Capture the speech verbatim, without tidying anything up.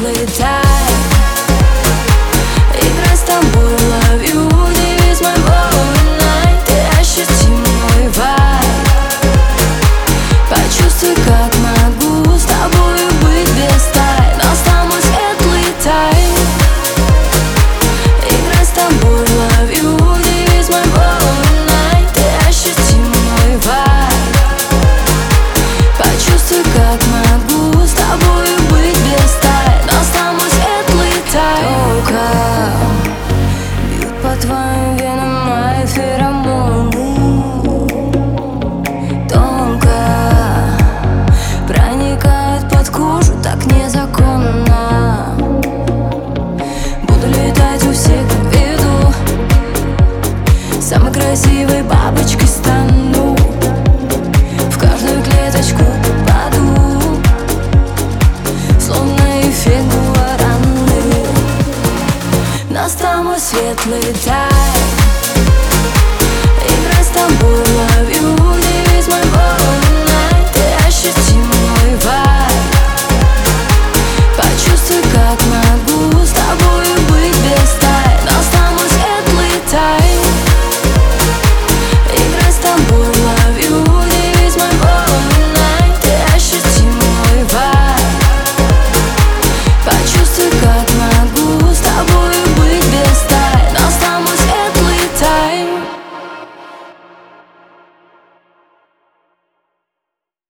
светлый тай. Играй с тобой, love you, девиз моего night. Ты ощути мой вайб. Почувствуй, как могу с тобой быть без тайн. Останусь светлый тай. Играй с тобой, love you, девиз моего night. Ты ощути мой вайб. Почувствуй, как могу с тобой быть без тайн. Останусь светлый тай. Тока бьют по твоим венам мои феромоны. Тонко проникает под кожу, так незаконно. Буду летать у всех в виду, самой красивой бабочкой стану. В каждую клеточку попаду, словно эффект гуараны. Настал мой светлый тай. Играй с тобой, love you, девиз моего night. Ты ощути